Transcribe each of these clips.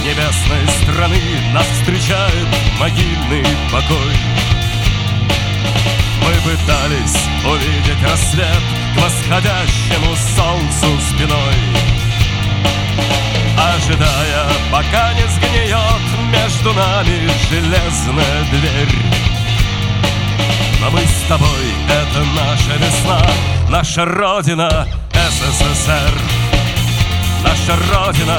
небесной страны нас встречает могильный покой. Мы пытались увидеть рассвет к восходящему солнцу спиной, ожидая, пока не сгниет между нами железная дверь. Но мы с тобой — это наша весна, наша Родина — СССР. Наша Родина.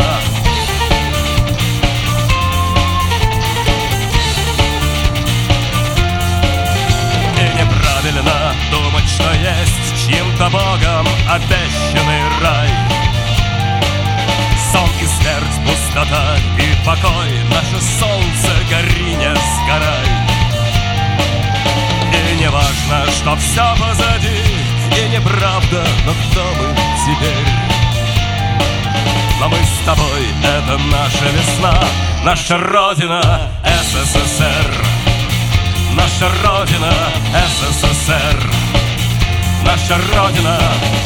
И неправильно думать, что есть чьим-то Богом обещанный рай. Сон и смерть, пустота и покой, наше солнце, гори, не сгорай. И не важно, что все позади, и неправда, но кто мы теперь? Но мы с тобой — это наша весна, наша Родина — СССР. Наша Родина — СССР. Наша Родина.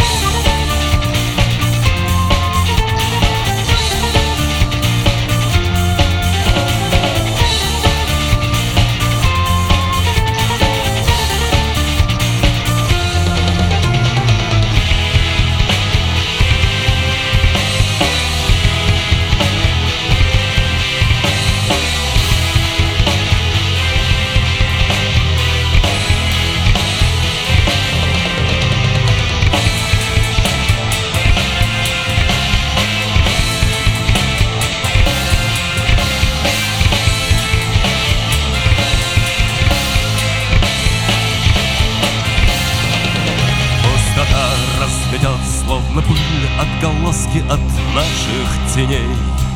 Разметет, словно пыль, отголоски от наших теней.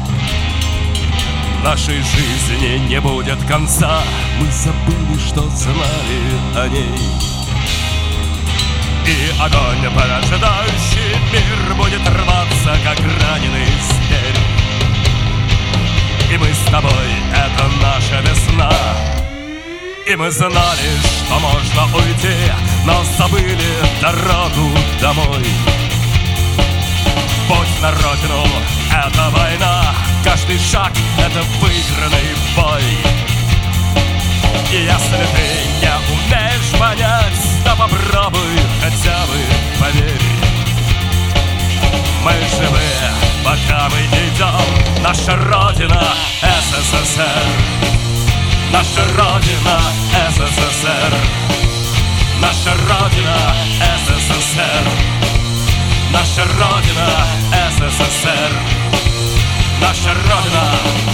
Нашей жизни не будет конца, мы забыли, что знали о ней. И огонь, порождающий мир, будет рваться, как раненый зверь. И мы с тобой — это наша весна. И мы знали, что можно уйти, но забыли дорогу домой. Путь на родину — это война, каждый шаг — это выигранный бой. И если ты не умеешь понять, то попробуй хотя бы поверь. Мы живы, пока мы идем, наша Родина — СССР. Наша Родина — СССР. Наша Родина — СССР. Наша Родина — СССР. Наша Родина.